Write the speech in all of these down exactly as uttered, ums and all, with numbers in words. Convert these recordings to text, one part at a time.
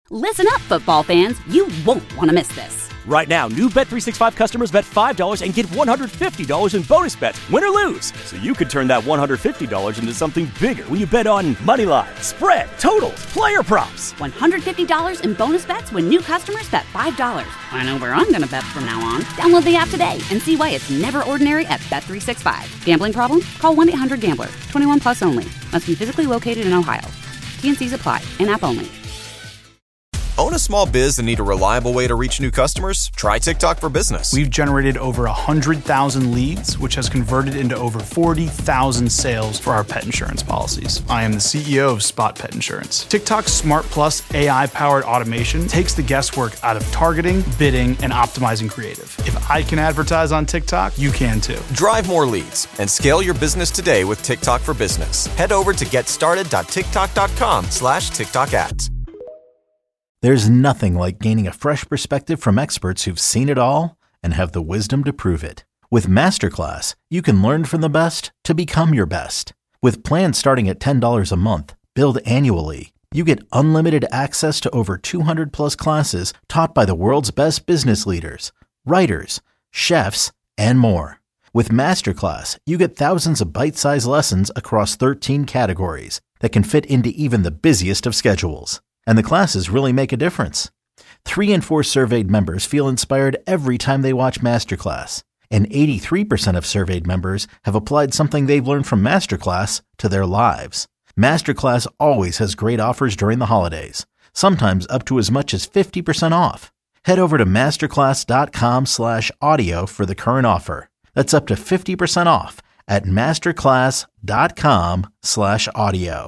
Listen up, football fans. You won't want to miss this. Right now, new Bet three sixty-five customers bet five dollars and get one hundred fifty dollars in bonus bets, win or lose. So you could turn that one hundred fifty dollars into something bigger when you bet on money line, spread, totals, player props. one hundred fifty dollars in bonus bets when new customers bet five dollars. I know where I'm going to bet from now on. Download the app today and see why it's never ordinary at Bet three sixty-five. Gambling problem? Call one eight hundred gambler. twenty-one plus only. Must be physically located in Ohio. T N Cs apply. In-app only. Own a small biz and need a reliable way to reach new customers? Try TikTok for Business. We've generated over one hundred thousand leads, which has converted into over forty thousand sales for our pet insurance policies. I am the C E O of Spot Pet Insurance. TikTok's Smart Plus A I-powered automation takes the guesswork out of targeting, bidding, and optimizing creative. If I can advertise on TikTok, you can too. Drive more leads and scale your business today with TikTok for Business. Head over to getstarted.tiktok.com slash TikTok ads. There's nothing like gaining a fresh perspective from experts who've seen it all and have the wisdom to prove it. With Masterclass, you can learn from the best to become your best. With plans starting at ten dollars a month, billed annually, you get unlimited access to over two hundred plus classes taught by the world's best business leaders, writers, chefs, and more. With Masterclass, you get thousands of bite-sized lessons across thirteen categories that can fit into even the busiest of schedules. And the classes really make a difference. Three in four surveyed members feel inspired every time they watch Masterclass. And eighty-three percent of surveyed members have applied something they've learned from Masterclass to their lives. Masterclass always has great offers during the holidays, sometimes up to as much as fifty percent off. Head over to masterclass.com slash audio for the current offer. That's up to fifty percent off at masterclass.com slash audio.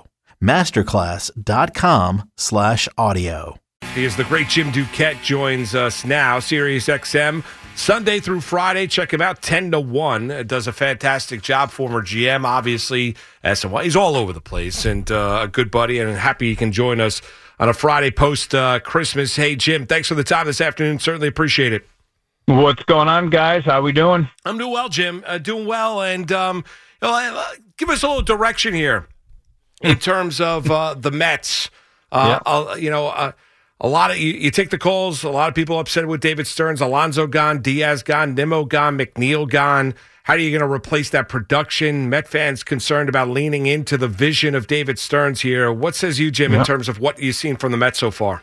masterclass.com slash audio. Here's the great Jim Duquette joins us now, Sirius X M, Sunday through Friday. Check him out, ten to one. Does a fantastic job, former G M, obviously. S and Y. He's all over the place and uh, a good buddy, and happy he can join us on a Friday post-Christmas. Uh, hey, Jim, thanks for the time this afternoon. Certainly appreciate it. What's going on, guys? How we doing? I'm doing well, Jim. Uh, doing well, and um, you know, uh, give us a little direction here. In terms of uh, the Mets, uh, yeah. uh, you know, uh, a lot of you, you take the calls. A lot of people upset with David Stearns. Alonso gone, Diaz gone, Nimmo gone, McNeil gone. How are you going to replace that production? Met fans concerned about leaning into the vision of David Stearns here. What says you, Jim, yeah. in terms of what you've seen from the Mets so far?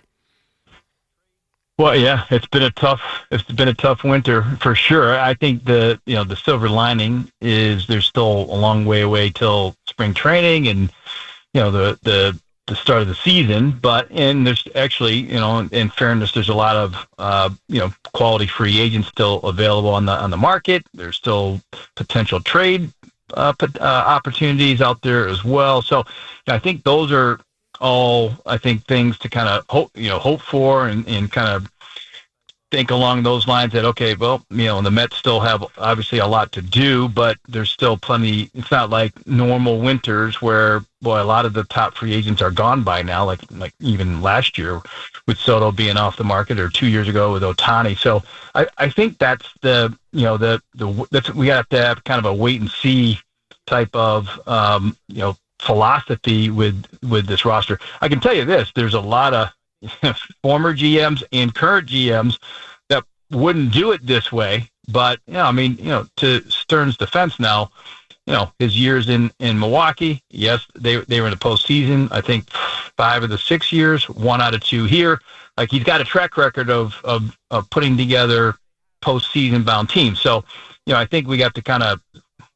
Well, yeah, it's been a tough. It's been a tough winter for sure. I think the you know the silver lining is there's still a long way away till spring training and you know the the the start of the season. But and there's actually you know in, in fairness, there's a lot of uh, you know quality free agents still available on the on the market. There's still potential trade uh, uh, opportunities out there as well. So you know, I think those are all I think things to kind of hope you know hope for and, and kind of think along those lines that okay, well, you know, the Mets still have obviously a lot to do, but there's still plenty. It's not like normal winters where boy, a lot of the top free agents are gone by now. Like like even last year with Soto being off the market, or two years ago with Ohtani. So I, I think that's the you know the the that's we have to have kind of a wait and see type of um, you know. philosophy with with this roster. I can tell you this, there's a lot of former G Ms and current G Ms that wouldn't do it this way, but you know, I mean, you know, to Stearns' defense now, you know, his years in, in Milwaukee, yes, they they were in the postseason, I think five of the six years, one out of two here. Like he's got a track record of of, of putting together postseason bound teams. So, you know, I think we got to kind of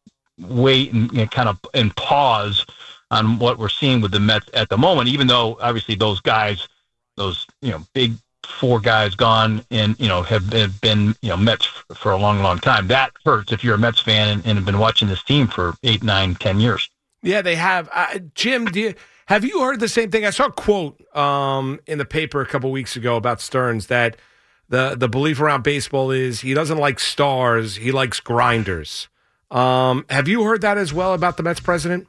wait and you know, kind of and pause on what we're seeing with the Mets at the moment, even though obviously those guys, those, you know, big four guys gone and, you know, have been, been you know, Mets for a long, long time. That hurts if you're a Mets fan and, and have been watching this team for eight, nine, ten years. Yeah, they have. Uh, Jim, do you, have you heard the same thing? I saw a quote um, in the paper a couple weeks ago about Stearns that the, the belief around baseball is he doesn't like stars, he likes grinders. Um, have you heard that as well about the Mets president?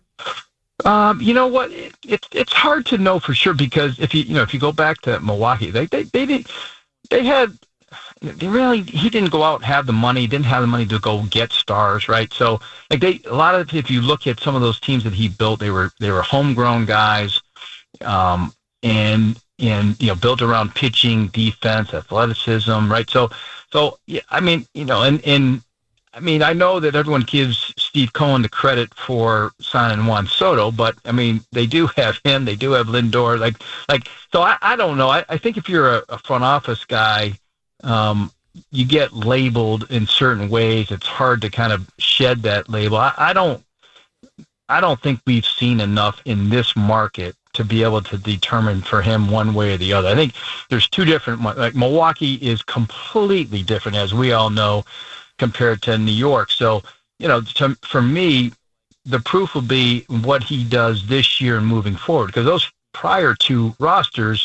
Um, you know what? It, it, it's hard to know for sure because if you you know if you go back to Milwaukee, they they they did they had they really he didn't go out and have the money, didn't have the money to go get stars, right? So like they a lot of if you look at some of those teams that he built, they were they were homegrown guys, um, and and, you know, built around pitching, defense, athleticism, right? So, so yeah, I mean, you know, and, and I mean, I know that everyone gives Steve Cohen the credit for signing Juan Soto, but I mean, they do have him, they do have Lindor, like, like, so I, I don't know. I, I think if you're a, a front office guy, um, you get labeled in certain ways. It's hard to kind of shed that label. I, I don't, I don't think we've seen enough in this market to be able to determine for him one way or the other. I think there's two different, like Milwaukee is completely different, as we all know, compared to New York. So, you know, to, for me, the proof will be what he does this year and moving forward, because those prior two rosters,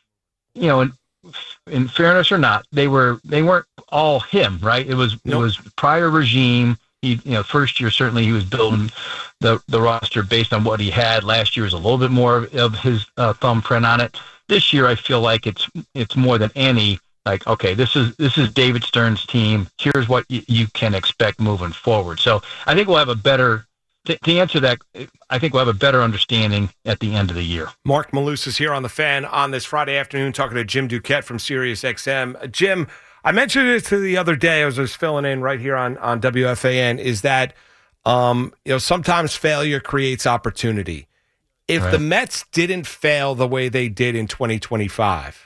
you know, in, in fairness or not, they were, they weren't all him, right? It was, nope. It was prior regime. He, you know, first year, certainly he was building the, the roster based on what he had. Last year was a little bit more of his uh, thumbprint on it. This year, I feel like it's it's more than any, like, okay, this is this is David Stern's team. Here's what y- you can expect moving forward. So I think we'll have a better, to, to answer that, I think we'll have a better understanding at the end of the year. Mark Malusis is here on The Fan on this Friday afternoon talking to Jim Duquette from Sirius X M. Uh, Jim, I mentioned it to the other day, I was just filling in right here on, on W F A N, is that um, you know, sometimes failure creates opportunity. If right. the Mets didn't fail the way they did in twenty twenty-five,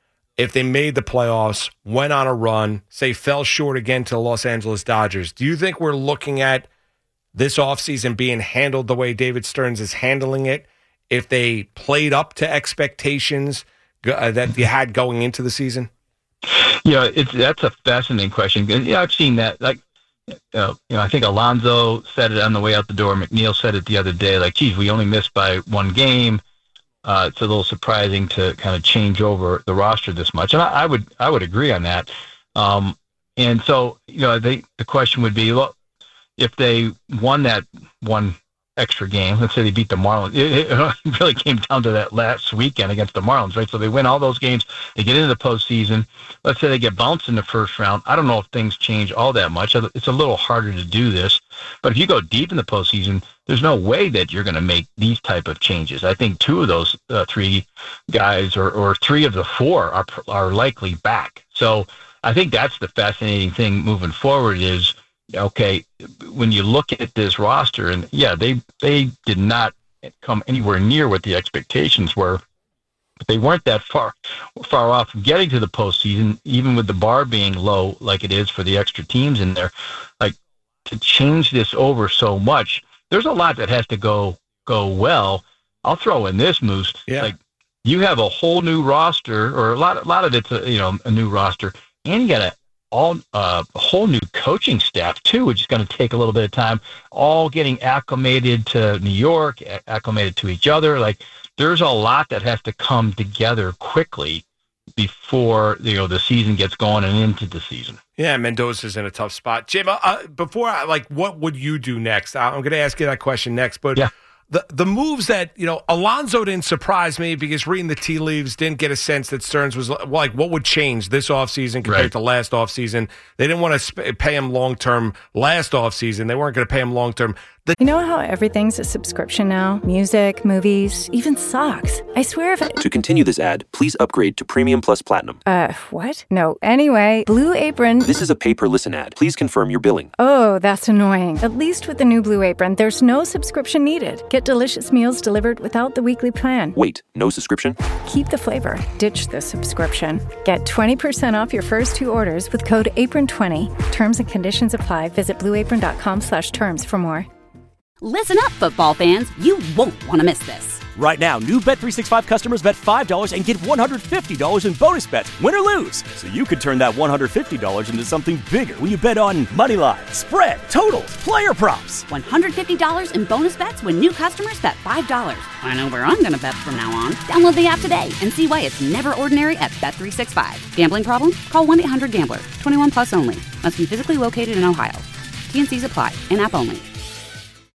if they made the playoffs, went on a run, say fell short again to the Los Angeles Dodgers, do you think we're looking at this offseason being handled the way David Stearns is handling it if they played up to expectations uh, that you had going into the season? Yeah, it's that's a fascinating question. Yeah, I've seen that. Like, uh, you know, I think Alonso said it on the way out the door. McNeil said it the other day. Like, geez, we only missed by one game. Uh, it's a little surprising to kind of change over the roster this much, and I, I would I would agree on that. Um, and so, you know, they, the question would be, look, if they won that one extra game, let's say they beat the Marlins, it, it really came down to that last weekend against the Marlins, right? So they win all those games, they get into the postseason. Let's say they get bounced in the first round. I don't know if things change all that much. It's a little harder to do this, but if you go deep in the postseason, there's no way that you're going to make these type of changes. I think two of those uh, three guys, or, or three of the four, are are likely back. So I think that's the fascinating thing moving forward is, okay, when you look at this roster, and yeah, they they did not come anywhere near what the expectations were, but they weren't that far far off from getting to the postseason, even with the bar being low like it is for the extra teams in there. Like, to change this over so much, there's a lot that has to go go well. I'll throw in this, Moose. Yeah. Like, you have a whole new roster, or a lot a lot of it's a, you know a new roster, and you got a all uh, a whole new coaching staff too, which is going to take a little bit of time. All getting acclimated to New York, acclimated to each other. Like, there's a lot that has to come together quickly before, you know, the season gets going and into the season. Yeah, Mendoza's in a tough spot. Jim, uh, before I, like, what would you do next? I'm going to ask you that question next, but yeah. the the moves that, you know, Alonso didn't surprise me because reading the tea leaves, didn't get a sense that Stearns was like, what would change this offseason compared right. to last offseason? They didn't want to sp- pay him long-term last offseason. They weren't going to pay him long-term. The- you know how everything's a subscription now? Music, movies, even socks. I swear if it... To continue this ad, please upgrade to Premium Plus Platinum. Uh, what? No. Anyway, Blue Apron... This is a pay-per-listen ad. Please confirm your billing. Oh, that's annoying. At least with the new Blue Apron, there's no subscription needed. Get delicious meals delivered without the weekly plan. Wait, no subscription? Keep the flavor. Ditch the subscription. Get twenty percent off your first two orders with code apron twenty. Terms and conditions apply. Visit blueapron.com slash terms for more. Listen up, football fans. You won't want to miss this. Right now, new Bet three sixty-five customers bet five dollars and get one hundred fifty dollars in bonus bets, win or lose. So you could turn that one hundred fifty dollars into something bigger when you bet on money line, spread, totals, player props. one hundred fifty dollars in bonus bets when new customers bet five dollars. I know where I'm going to bet from now on. Download the app today and see why it's never ordinary at Bet three sixty-five. Gambling problem? Call one eight hundred gambler. twenty-one plus only. Must be physically located in Ohio. T N Cs apply. In-app only.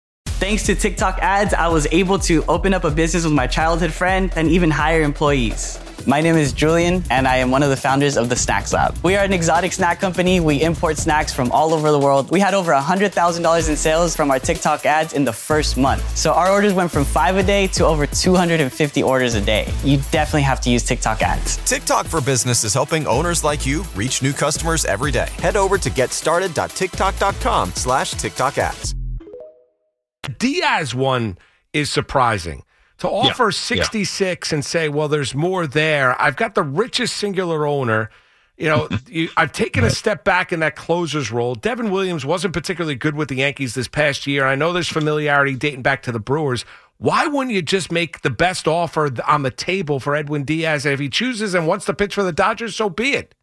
Thanks to TikTok ads, I was able to open up a business with my childhood friend and even hire employees. My name is Julian, and I am one of the founders of the Snacks Lab. We are an exotic snack company. We import snacks from all over the world. We had over one hundred thousand dollars in sales from our TikTok ads in the first month. So our orders went from five a day to over two hundred fifty orders a day. You definitely have to use TikTok ads. TikTok for Business is helping owners like you reach new customers every day. Head over to getstarted.tiktok.com slash TikTok ads. Diaz one is surprising. To offer yeah, sixty-six yeah. and say, well, there's more there. I've got the richest singular owner. You know, you, I've taken a step back in that closer's role. Devin Williams wasn't particularly good with the Yankees this past year. I know there's familiarity dating back to the Brewers. Why wouldn't you just make the best offer on the table for Edwin Diaz? And if he chooses and wants to pitch for the Dodgers, so be it.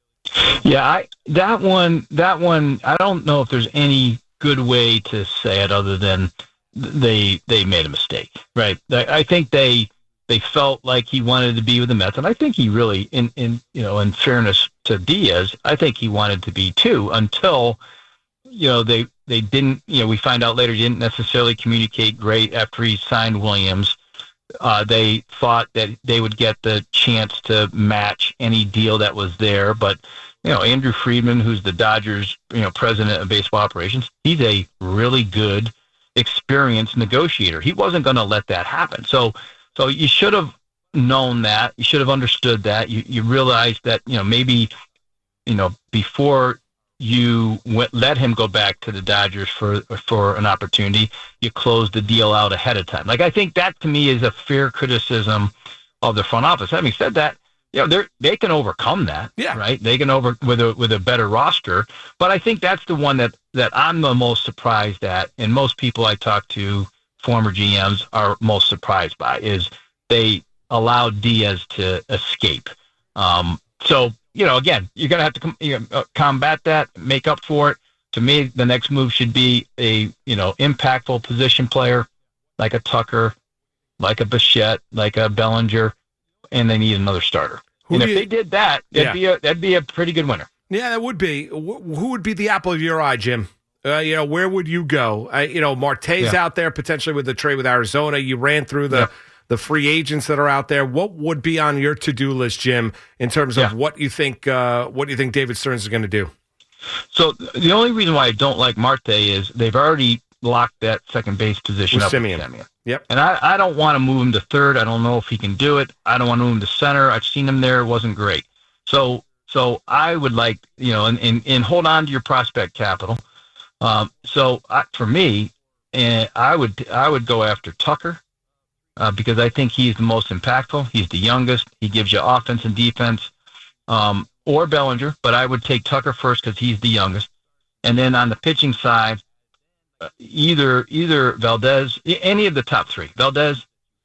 Yeah, I, that one, that one, I don't know if there's any good way to say it other than they they made a mistake, right? I think they they felt like he wanted to be with the Mets, and I think he really, in in you know, in fairness to Diaz, I think he wanted to be too. Until you know they they didn't, you know, we find out later he didn't necessarily communicate great after he signed Williams. Uh, they thought that they would get the chance to match any deal that was there, but you know, Andrew Friedman, who's the Dodgers, you know, president of baseball operations, he's a really good, experienced negotiator. He wasn't going to let that happen. So, so you should have known that. You should have understood that. You you realized that, you know, maybe, you know, before you went, let him go back to the Dodgers for for an opportunity, you closed the deal out ahead of time. Like, I think that to me is a fair criticism of the front office. Having said that, you know, they they can overcome that, yeah. right? They can over with a with a better roster. But I think that's the one that, that I'm the most surprised at, and most people I talk to, former G Ms, are most surprised by, is they allowed Diaz to escape. Um, so, you know, again, you're going to have to com- you know, combat that, make up for it. To me, the next move should be a, you know, impactful position player like a Tucker, like a Bichette, like a Bellinger, and they need another starter. Who and if you, they did that, that'd, yeah. be a, that'd be a pretty good winner. Yeah, that would be. Who would be the apple of your eye, Jim? Uh, you know, where would you go? Uh, you know, Marte's yeah. out there potentially with the trade with Arizona. You ran through the, yeah. the free agents that are out there. What would be on your to-do list, Jim, in terms of yeah. what you think uh, what you think David Stearns is going to do? So the only reason why I don't like Marte is they've already locked that second base position with up Simeon. with Simeon. Yep. And I, I don't want to move him to third. I don't know if he can do it. I don't want to move him to center. I've seen him there. It wasn't great. So so I would like, you know, and, and, and hold on to your prospect capital. Um, so I, for me, and I would I would go after Tucker uh, because I think he's the most impactful. He's the youngest. He gives you offense and defense. Um, or Bellinger, but I would take Tucker first because he's the youngest. And then on the pitching side, uh, either either Valdez, any of the top three, Valdez,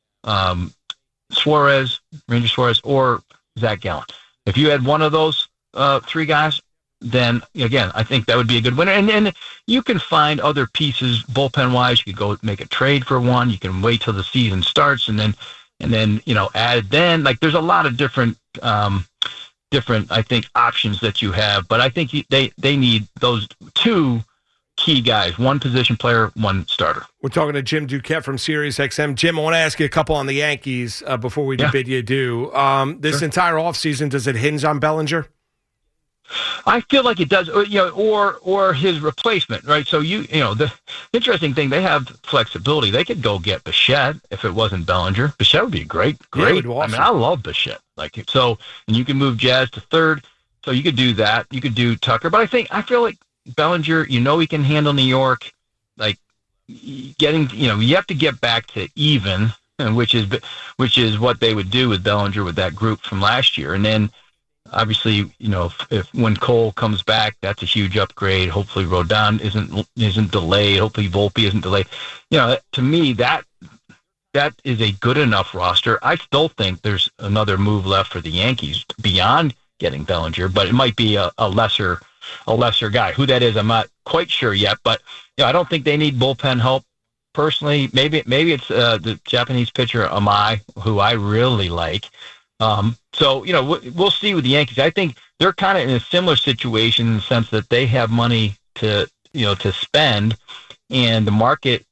um, Suarez, Ranger Suarez, or Zach Gallen. If you had one of those uh, three guys, then, again, I think that would be a good winner. And then you can find other pieces bullpen-wise. You could go make a trade for one. You can wait till the season starts and then, and then you know, add then. Like, there's a lot of different um, – different, I think, options that you have. But I think they, they need those two key guys, one position player, one starter. We're talking to Jim Duquette from Sirius X M. Jim, I want to ask you a couple on the Yankees uh, before we yeah. bid you adieu. Um, this sure. entire offseason, does it hinge on Bellinger? I feel like it does, or, you know, or or his replacement, right? So you you know the interesting thing, they have flexibility. They could go get Bichette if it wasn't Bellinger. Bichette would be great, great. Yeah, awesome. I mean, I love Bichette. Like so, and you can move Jazz to third. So you could do that. You could do Tucker, but I think I feel like Bellinger. You know, he can handle New York. Like getting, you know, you have to get back to even, which is which is what they would do with Bellinger with that group from last year, and then. Obviously, you know, if, if when Cole comes back, that's a huge upgrade. Hopefully, Rodon isn't isn't delayed. Hopefully, Volpe isn't delayed. You know, to me, that that is a good enough roster. I still think there's another move left for the Yankees beyond getting Bellinger, but it might be a, a lesser a lesser guy. Who that is, I'm not quite sure yet. But you know, I don't think they need bullpen help. Personally, maybe maybe it's uh, the Japanese pitcher Amai, who I really like. Um, so, you know, we'll see with the Yankees. I think they're kind of in a similar situation in the sense that they have money to, you know, to spend, and the market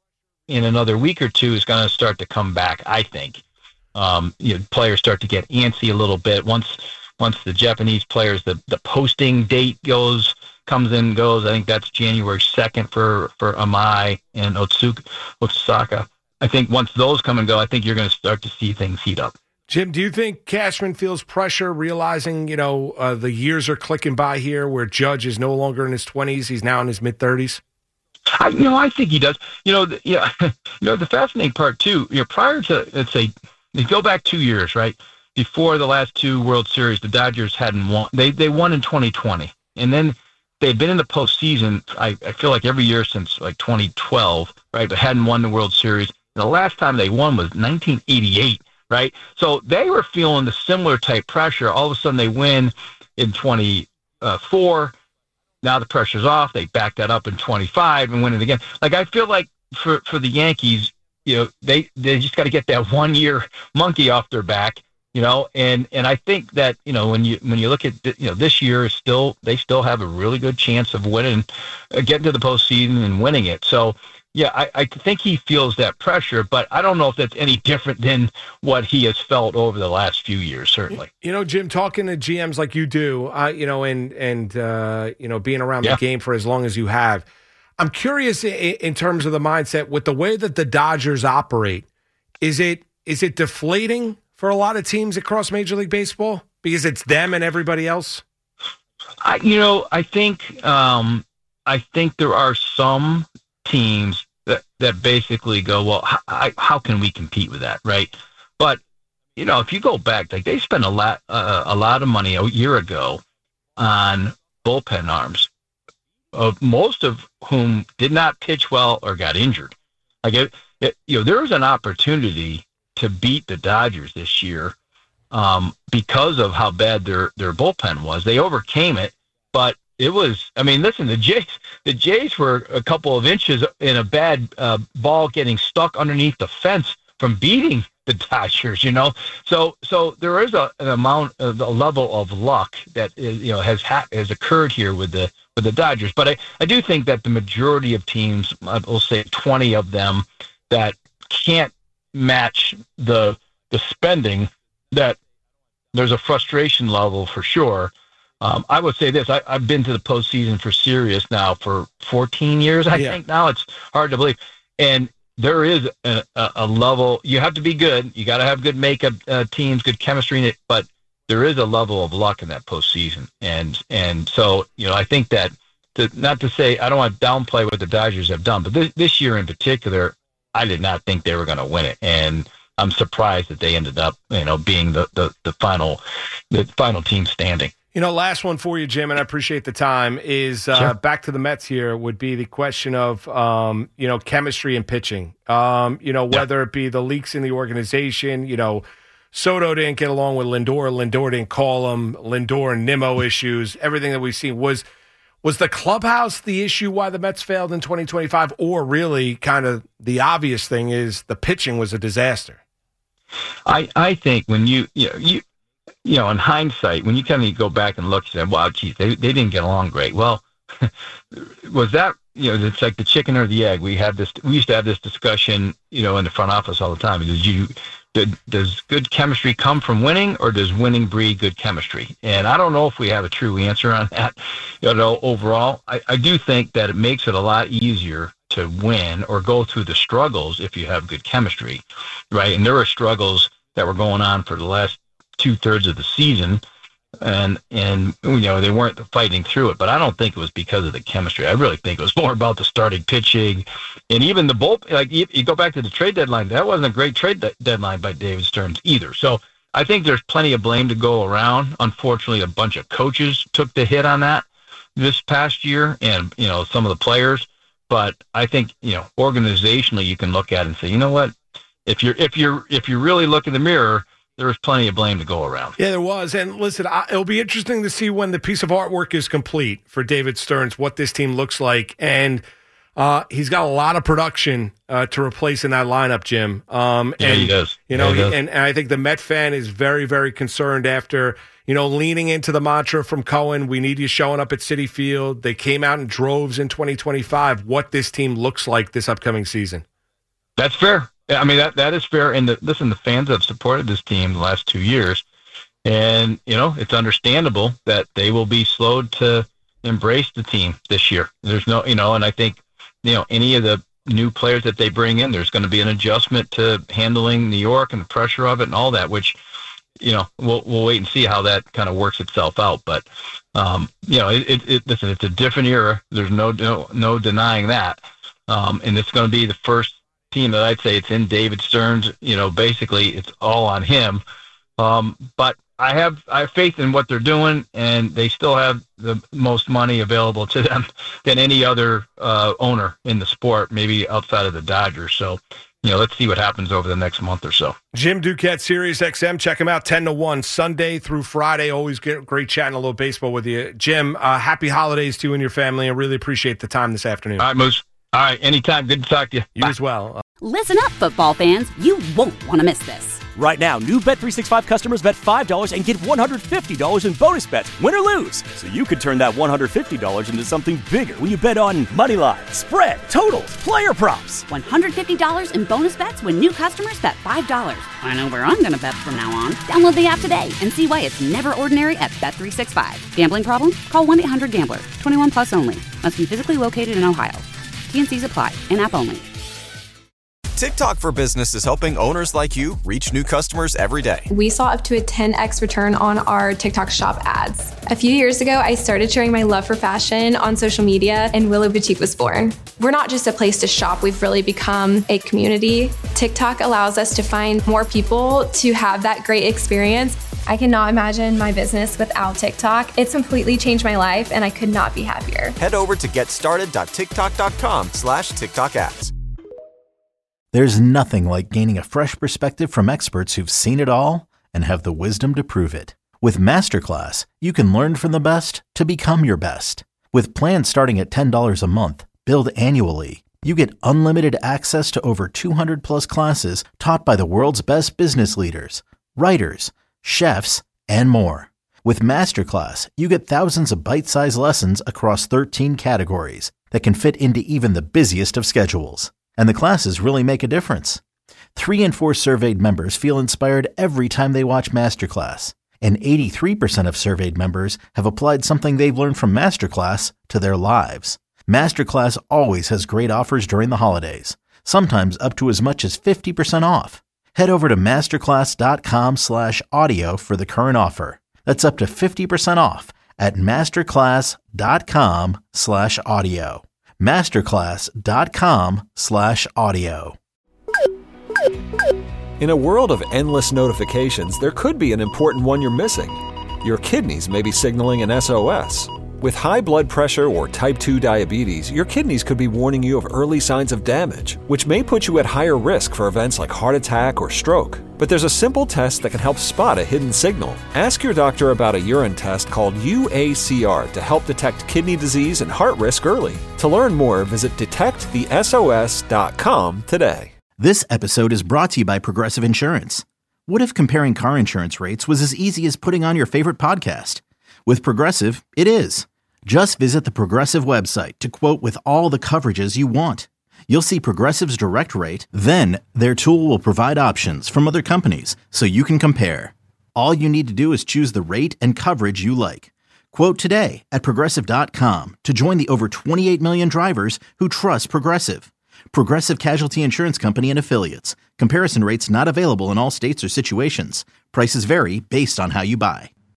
in another week or two is going to start to come back, I think. Um, you know, players start to get antsy a little bit once once the Japanese players, the, the posting date goes, comes in, goes. I think that's January second for, for Amai and Otsuka, Osaka. I think once those come and go, I think you're going to start to see things heat up. Jim, do you think Cashman feels pressure realizing, you know, uh, the years are clicking by here where Judge is no longer in his twenties, he's now in his mid-thirties? I, you know, I think he does. You know, the, yeah, you know, the fascinating part, too, you know, prior to, let's say, you go back two years, right? Before the last two World Series, the Dodgers hadn't won. They they won in twenty twenty. And then they'd been in the postseason, I, I feel like every year since like twenty twelve, right? But hadn't won the World Series. And the last time they won was nineteen eighty-eight, right? So they were feeling the similar type pressure. All of a sudden they win in twenty-four. Now the pressure's off. They back that up in twenty-five and win it again. Like, I feel like for, for the Yankees, you know, they, they just got to get that one year monkey off their back, you know, and, and I think that, you know, when you, when you look at, you know, this year is still, they still have a really good chance of winning, uh, getting to the postseason and winning it. So, yeah, I, I think he feels that pressure, but I don't know if that's any different than what he has felt over the last few years, certainly. You know, Jim, talking to G Ms like you do, uh, you know, and, and uh, you know, being around yeah. the game for as long as you have, I'm curious in, in terms of the mindset with the way that the Dodgers operate. Is it is it deflating for a lot of teams across Major League Baseball because it's them and everybody else? I, you know, I think um, I think there are some teams that, that basically go, well, how, how can we compete with that, right? But, you know, if you go back, like they spent a lot, uh, a lot of money a year ago on bullpen arms, uh, most of whom did not pitch well or got injured. Like, it, it, you know, there was an opportunity to beat the Dodgers this year um, because of how bad their, their bullpen was. They overcame it, but it was, I mean, listen, the Jays, the Jays were a couple of inches in a bad uh, ball getting stuck underneath the fence from beating the Dodgers, you know? So, so there is a, an amount of a level of luck that is, you know, has ha- has occurred here with the, with the Dodgers. But I, I do think that the majority of teams, we'll say twenty of them, that can't match the, the spending, that there's a frustration level for sure. Um, I would say this, I, I've been to the postseason for Sirius now for fourteen years, I yeah. think now. It's hard to believe. And there is a, a, a level, you have to be good. You got to have good makeup uh, teams, good chemistry in it, but there is a level of luck in that postseason. And and so, you know, I think that, to, not to say, I don't want to downplay what the Dodgers have done, but this, this year in particular, I did not think they were going to win it. And I'm surprised that they ended up, you know, being the, the, the final the final team standing. You know, last one for you, Jim, and I appreciate the time, is uh, sure. back to the Mets here would be the question of, um, you know, chemistry and pitching. Um, you know, whether yeah. it be the leaks in the organization, you know, Soto didn't get along with Lindor, Lindor didn't call him, Lindor and Nimmo issues, everything that we've seen. Was was the clubhouse the issue why the Mets failed in twenty twenty-five, or really kind of the obvious thing is the pitching was a disaster? I, I think when you, you know, you, you know, in hindsight, when you kind of go back and look, you say, wow, geez, they, they didn't get along great. Well, was that, you know, it's like the chicken or the egg. We had this, we used to have this discussion, you know, in the front office all the time. Did you, did, does good chemistry come from winning, or does winning breed good chemistry? And I don't know if we have a true answer on that, you know, overall. I, I do think that it makes it a lot easier to win or go through the struggles if you have good chemistry, right? And there were struggles that were going on for the last two thirds of the season, and and you know they weren't fighting through it. But I don't think it was because of the chemistry. I really think it was more about the starting pitching, and even the bull. Like you, you go back to the trade deadline, that wasn't a great trade de- deadline by David Stearns either. So I think there's plenty of blame to go around. Unfortunately, a bunch of coaches took the hit on that this past year, and you know some of the players. But I think, you know, organizationally, you can look at it and say, you know what, if you're if you're if you really look in the mirror, there was plenty of blame to go around. Yeah, there was. And listen, I, it'll be interesting to see when the piece of artwork is complete for David Stearns, what this team looks like. And uh, he's got a lot of production uh, to replace in that lineup, Jim. Um, yeah, and, he does. You know, yeah, he he, does. And, and I think the Met fan is very, very concerned after, you know, leaning into the mantra from Cohen, we need you showing up at Citi Field. They came out in droves in twenty twenty-five, what this team looks like this upcoming season. That's fair. I mean, that that is fair. And the, listen, the fans have supported this team the last two years. And, you know, it's understandable that they will be slowed to embrace the team this year. There's no, you know, and I think, you know, any of the new players that they bring in, there's going to be an adjustment to handling New York and the pressure of it and all that, which, you know, we'll we'll wait and see how that kind of works itself out. But, um, you know, it, it, it listen, it's a different era. There's no no, no denying that. Um, and it's going to be the first team that I'd say it's in David Stern's, you know, basically it's all on him. Um, but I have I have faith in what they're doing, and they still have the most money available to them than any other uh, owner in the sport, maybe outside of the Dodgers. So, you know, let's see what happens over the next month or so. Jim Duquette, Sirius X M. Check him out ten to one, Sunday through Friday. Always get great chatting a little baseball with you. Jim, uh, happy holidays to you and your family. I really appreciate the time this afternoon. All right, Moose. All right, anytime. Good to talk to you. You Bye. as well. Uh, Listen up, football fans. You won't want to miss this. Right now, new Bet three sixty-five customers bet five dollars and get one hundred fifty dollars in bonus bets, win or lose. So you could turn that one hundred fifty dollars into something bigger when you bet on money line, spread, totals, player props. one hundred fifty dollars in bonus bets when new customers bet five dollars. I know where I'm going to bet from now on. Download the app today and see why it's never ordinary at Bet three sixty-five. Gambling problem? Call one eight hundred gambler. twenty-one plus only. Must be physically located in Ohio. T and C's apply. In-app only. TikTok for Business is helping owners like you reach new customers every day. We saw up to a ten x return on our TikTok shop ads. A few years ago, I started sharing my love for fashion on social media, and Willow Boutique was born. We're not just a place to shop, we've really become a community. TikTok allows us to find more people to have that great experience. I cannot imagine my business without TikTok. It's completely changed my life, and I could not be happier. Head over to getstarted.tiktok.com slash TikTok ads. There's nothing like gaining a fresh perspective from experts who've seen it all and have the wisdom to prove it. With Masterclass, you can learn from the best to become your best. With plans starting at ten dollars a month, billed annually, you get unlimited access to over two hundred plus classes taught by the world's best business leaders, writers, chefs, and more. With Masterclass, you get thousands of bite-sized lessons across thirteen categories that can fit into even the busiest of schedules. And the classes really make a difference. Three in four surveyed members feel inspired every time they watch Masterclass. And eighty-three percent of surveyed members have applied something they've learned from Masterclass to their lives. Masterclass always has great offers during the holidays, sometimes up to as much as fifty percent off. Head over to masterclass.com slash audio for the current offer. That's up to fifty percent off at masterclass.com slash audio. masterclass.com slash audio. In a world of endless notifications, there could be an important one you're missing. Your kidneys may be signaling an S O S. With high blood pressure or type two diabetes, your kidneys could be warning you of early signs of damage, which may put you at higher risk for events like heart attack or stroke. But there's a simple test that can help spot a hidden signal. Ask your doctor about a urine test called U A C R to help detect kidney disease and heart risk early. To learn more, visit detect the S O S dot com today. This episode is brought to you by Progressive Insurance. What if comparing car insurance rates was as easy as putting on your favorite podcast? With Progressive, it is. Just visit the Progressive website to quote with all the coverages you want. You'll see Progressive's direct rate, then their tool will provide options from other companies so you can compare. All you need to do is choose the rate and coverage you like. Quote today at Progressive dot com to join the over twenty-eight million drivers who trust Progressive. Progressive Casualty Insurance Company and Affiliates. Comparison rates not available in all states or situations. Prices vary based on how you buy.